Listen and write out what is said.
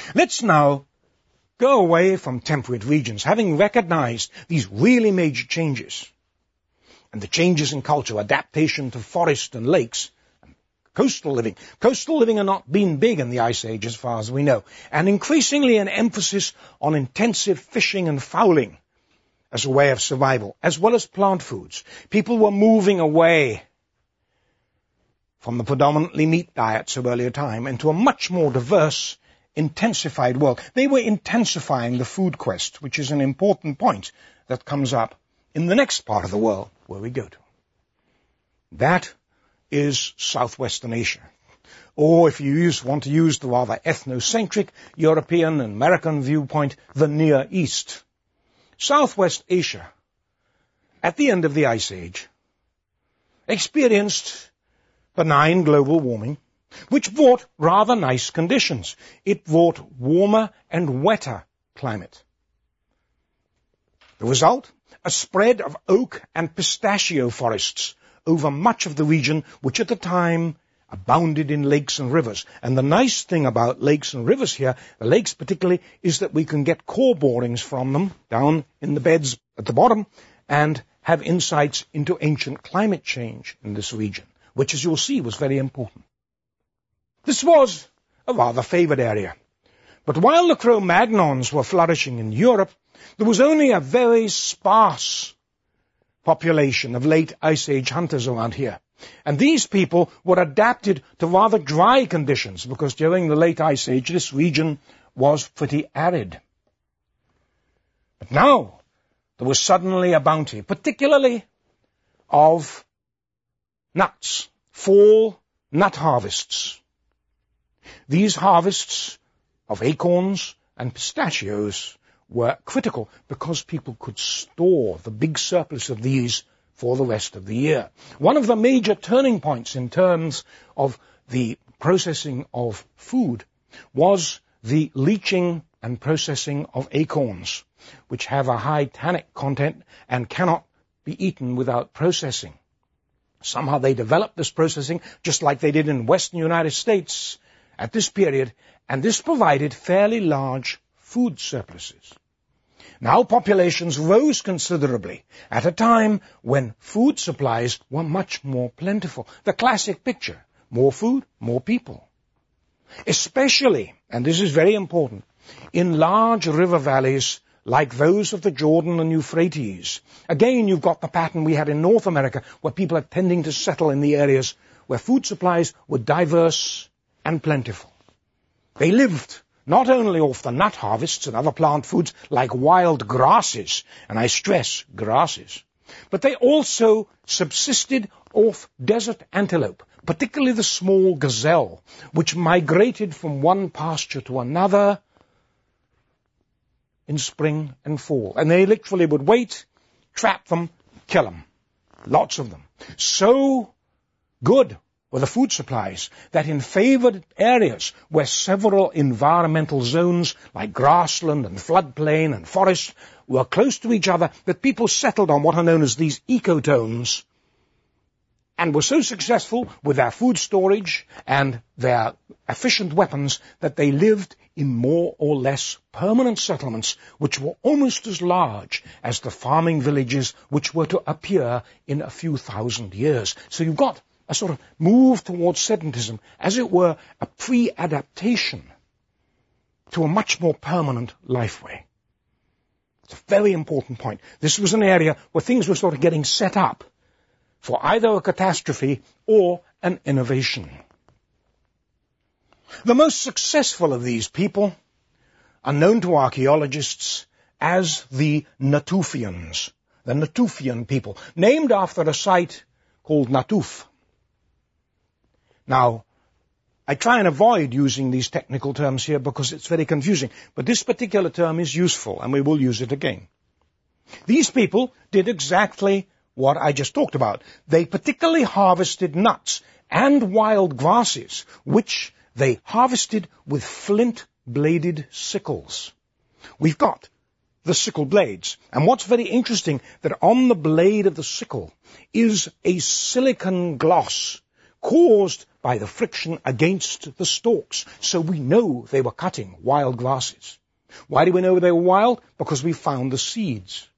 Let's now go away from temperate regions, having recognized these really major changes, and the changes in culture, adaptation to forest and lakes, and coastal living. Coastal living had not been big in the Ice Age as far as we know, and increasingly an emphasis on intensive fishing and fouling as a way of survival, as well as plant foods. People were moving away from the predominantly meat diets of earlier time into a much more diverse, intensified world. They were intensifying the food quest, which is an important point that comes up in the next part of the world where we go to. That is Southwestern Asia. Or if you want to use the rather ethnocentric European and American viewpoint, the Near East. Southwest Asia, at the end of the Ice Age, experienced benign global warming, which brought rather nice conditions. It brought warmer and wetter climate. The result? A spread of oak and pistachio forests over much of the region, which at the time abounded in lakes and rivers. And the nice thing about lakes and rivers here, the lakes particularly, is that we can get core borings from them down in the beds at the bottom and have insights into ancient climate change in this region, which, as you'll see, was very important. This was a rather favored area. But while the Cro-Magnons were flourishing in Europe, there was only a very sparse population of late Ice Age hunters around here. And these people were adapted to rather dry conditions, because during the late Ice Age, this region was pretty arid. But now, there was suddenly a bounty, particularly of nuts, fall nut harvests. These harvests of acorns and pistachios were critical because people could store the big surplus of these for the rest of the year. One of the major turning points in terms of the processing of food was the leaching and processing of acorns, which have a high tannic content and cannot be eaten without processing. Somehow they developed this processing just like they did in western United States at this period, and this provided fairly large food surpluses. Now populations rose considerably at a time when food supplies were much more plentiful. The classic picture: more food, more people. Especially, and this is very important, in large river valleys like those of the Jordan and Euphrates. Again, you've got the pattern we had in North America, where people are tending to settle in the areas where food supplies were diverse and plentiful. They lived not only off the nut harvests and other plant foods like wild grasses, and I stress grasses, but they also subsisted off desert antelope, particularly the small gazelle, which migrated from one pasture to another in spring and fall. And they literally would wait, trap them, kill them. Lots of them. So good were the food supplies that in favored areas where several environmental zones like grassland and floodplain and forest were close to each other, that people settled on what are known as these ecotones and were so successful with their food storage and their efficient weapons that they lived in more or less permanent settlements which were almost as large as the farming villages which were to appear in a few thousand years. So you've got a sort of move towards sedentism, as it were, a pre-adaptation to a much more permanent life way. It's a very important point. This was an area where things were sort of getting set up for either a catastrophe or an innovation. The most successful of these people are known to archaeologists as the Natufians, the Natufian people, named after a site called Natuf. Now, I try and avoid using these technical terms here because it's very confusing, but this particular term is useful and we will use it again. These people did exactly what I just talked about. They particularly harvested nuts and wild grasses, which they harvested with flint-bladed sickles. We've got the sickle blades, and what's very interesting, that on the blade of the sickle is a silicon gloss caused by the friction against the stalks. So we know they were cutting wild grasses. Why do we know they were wild? Because we found the seeds.